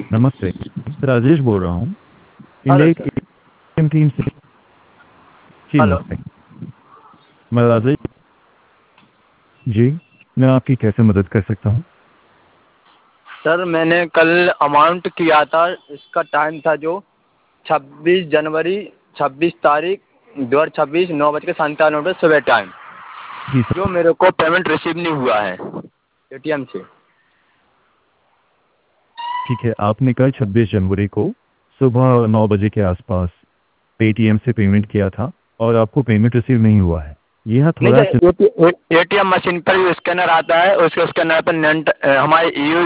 नमस्ते, राजेश बोल रहा हूँ हेलो इंडिया एक सर। एटीएम टीम से। जी हेलो। नमस्ते, मैं राजेश। जी, मैं आपकी कैसे मदद कर सकता हूँ? सर मैंने कल अमाउंट किया था, इसका टाइम था जो 26 जनवरी 26 तारीख 2026 9:97 सुबह टाइम, जी सर, जो मेरे को पेमेंट रिसीव नहीं हुआ है एटीएम से। ठीक है। आपने कल 26 जनवरी को सुबह 9 बजे के आसपास पेटीएम से पेमेंट किया था और आपको पेमेंट रिसीव नहीं हुआ है। यह नहीं थोड़ा सर, एटीएम मशीन पर जो स्कैनर आता है, उसके स्कैनर पर हमारे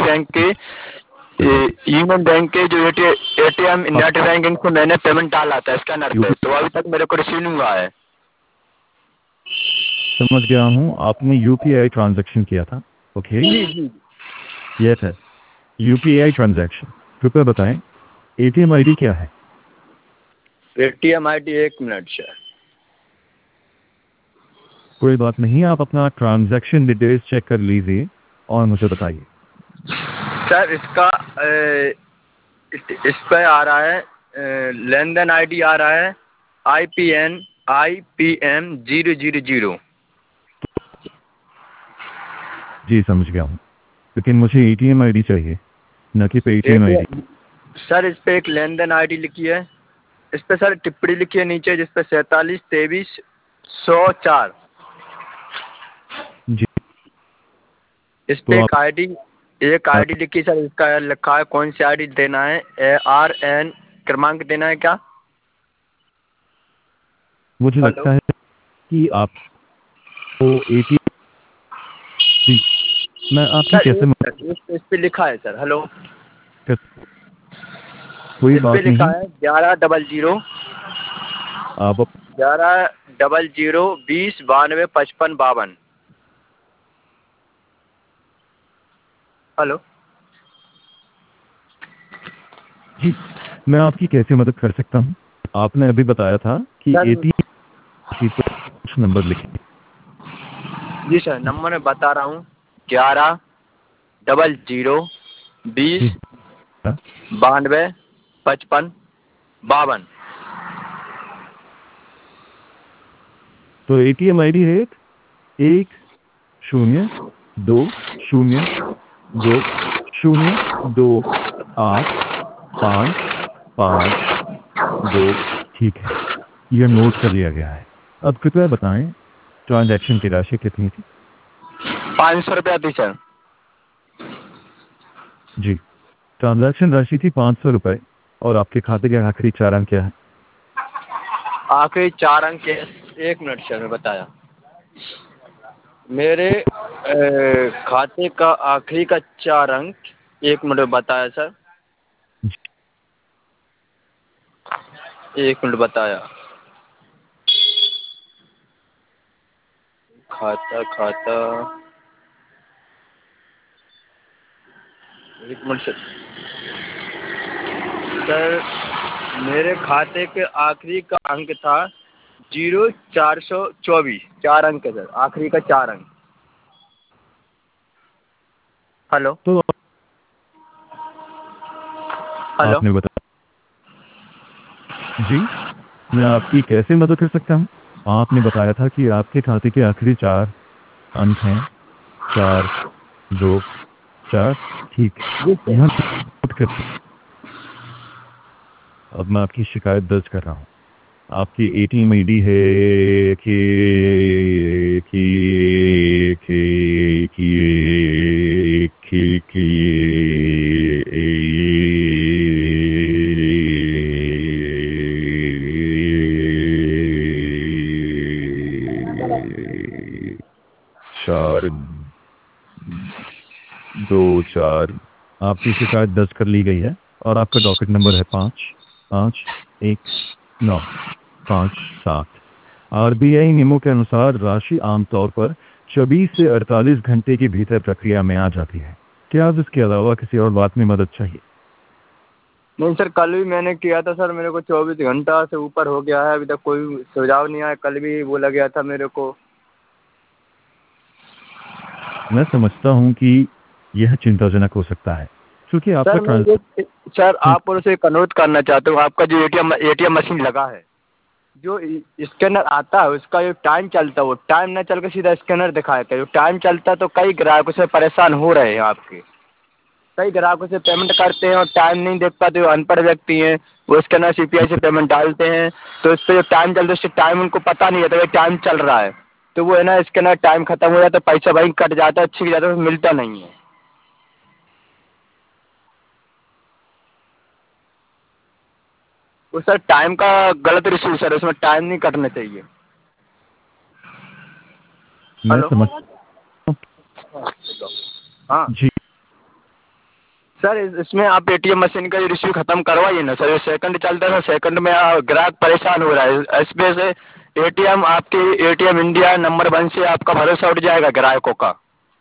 यूनियन बैंक के जो एटीएम नेट बैंकिंग से मैंने पेमेंट डाला था स्कैनर पे, तो अभी तक मेरे को रिसीव नहीं हुआ है। समझ गया हूँ, आपने यूपीआई ट्रांजैक्शन किया था। ओके, जी जी। यस है यूपीआई ट्रांजैक्शन। कृपया बताएं एटीएम आईडी क्या है? ATM ID 1 minute sir. कोई बात नहीं, आप अपना ट्रांजैक्शन डिटेल्स चेक कर लीजिए और मुझे बताइए। सर इसका इस पे आ रहा है, लेन देन आईडी आ रहा है IPM 000। जी समझ गया हूँ, लेकिन मुझे एटीएम आईडी चाहिए, न कि पेटीएम आईडी। एटीएम सर, इस पे एक लेन देन आईडी लिखी है, इस पे सर टिप्पणी लिखी है नीचे, जिस पे 47 23 104। जी, इस पे तो आप एक आईडी लिखी सर, इसका लिखा है कौन सी आईडी देना है, ARN क्रमांक देना है क्या? मुझे हेलो। लगता है कि आपको एटीएम, जी, मैं आपकी सर कैसे एक मदद मिनट, इस पे लिखा है सर। हेलो। कर। कोई इस पे बात लिखा नहीं, है 1100 आप 1100 20 92 55 52। हेलो। जी, मैं आपकी कैसे मदद कर सकता हूँ? आपने अभी बताया था कि सर एटीएम शीट पर कुछ नंबर लिखे। जी सर, नंबर मैं बता रहा हूँ, 1100 20 जी हाँ, 92 55 52। तो एटीएम आईडी है 1002 0 2 8 5 5 2। ठीक है, यह नोट कर लिया गया है। अब कृपया बताएं ट्रांजैक्शन की राशि कितनी थी? 500 रुपया थी सर। जी, ट्रांजैक्शन राशि थी 500 रुपये। और आपके खाते के आखिरी 4 अंक क्या है? आखिरी 4 अंक के। 1 मिनट सर, मैं बताया, मेरे खाते का आखिरी का 4 अंक, 1 मिनट में बताया सर, 1 मिनट बताया। खाता खाता 1 मिनट सर, मेरे खाते के आखिरी का अंक था 0424। 4 अंक है सर, आखिरी का 4 अंक। हेलो। तो हेलो। आपने बताया। जी, मैं आपकी कैसे मदद कर सकता हूँ? आपने बताया था कि आपके खाते के आखिरी 4 अंक हैं 4 2 4। ठीक है, जी सर। यहाँ नोट कर। अब मैं आपकी शिकायत दर्ज कर रहा हूँ। आपकी एटीएम आईडी है कि चार 2 4। आपकी शिकायत दर्ज कर ली गई है और आपका डॉकेट नंबर है 5 5 1 9 5 7। आरबीआई नियमों के अनुसार राशि आमतौर पर 24 से 48 घंटे के भीतर प्रक्रिया में आ जाती है। क्या आप इसके अलावा किसी और बात में मदद चाहिए? नहीं सर, कल भी मैंने किया था सर, मेरे को 24 घंटा से ऊपर हो गया है, अभी तक कोई सुझाव नहीं आया। कल भी बोला गया था मेरे को। मैं समझता हूं कि यह चिंताजनक हो सकता है, क्योंकि आपका सर मैं सर आप और उसे अनुरोध करना चाहता हूँ, आपका जो एटीएम मशीन लगा है, जो स्कैनर आता है उसका जो टाइम चलता है वो टाइम न चल के सीधा स्कैनर दिखाता है। जो टाइम चलता है तो कई ग्राहक उससे परेशान हो रहे हैं आपके। कई ग्राहकों से पेमेंट करते हैं और टाइम नहीं देख पाते, जो अनपढ़ व्यक्ति हैं वो स्कैनर सीपीआई से पेमेंट डालते हैं, तो इस पर जो टाइम चलता है उससे टाइम उनको पता नहीं है तो टाइम चल रहा है, तो वो है ना स्कैनर टाइम खत्म हो जाता है, पैसा वहीं कट जाता है, छिप जाता है, मिलता नहीं है। वो सर टाइम का गलत रिसीव सर, उसमें टाइम नहीं कटना चाहिए। मैं हेलो। समझ। हाँ जी। सर, इसमें आप एटीएम मशीन का रिसीव खत्म करवाइए ना सर, ये सेकंड चलता है, सेकंड में ग्राहक परेशान हो रहा है। इस वजह से एटीएम आपके एटीएम इंडिया नंबर 1 से आपका भरोसा उठ जाएगा ग्राहकों का।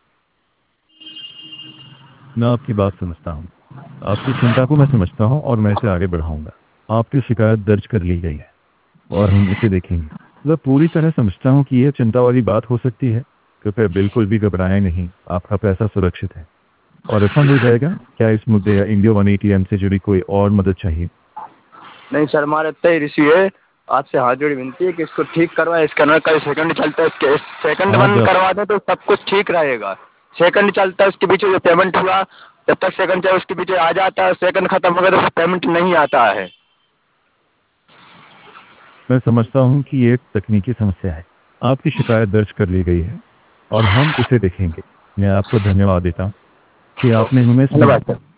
मैं आपकी बात समझता हूँ, आपकी चिंता को मैं समझता हूँ और मैं इसे आगे बढ़ाऊंगा। आपकी शिकायत दर्ज कर ली गई है और हम इसे देखेंगे। मैं पूरी तरह समझता हूँ कि यह चिंता वाली बात हो सकती है। कृपया बिल्कुल भी घबराएं नहीं, आपका पैसा सुरक्षित है और रिफंड हो जाएगा। क्या इस मुद्दे या इंडिया वन एटीएम से जुड़ी कोई और मदद चाहिए? नहीं सर, हमारा इतना ही रिसीव है, आपसे हाथ जोड़ी विनती है कि इसको ठीक करवाएं। स्कैनर का सेकंड चलता है, इसके सेकंड आज बंद आप करवा दें तो सब कुछ ठीक रहेगा। सेकंड चलता है, उसके पीछे जो पेमेंट हुआ जब तक सेकंड चले उसके पीछे आ जाता है, सेकंड खत्म हो गया तो पेमेंट नहीं आता है। मैं समझता हूँ कि ये एक तकनीकी समस्या है। आपकी शिकायत दर्ज कर ली गई है और हम इसे देखेंगे। मैं आपको धन्यवाद देता हूँ कि आपने हमें सुना। धन्यवाद सर।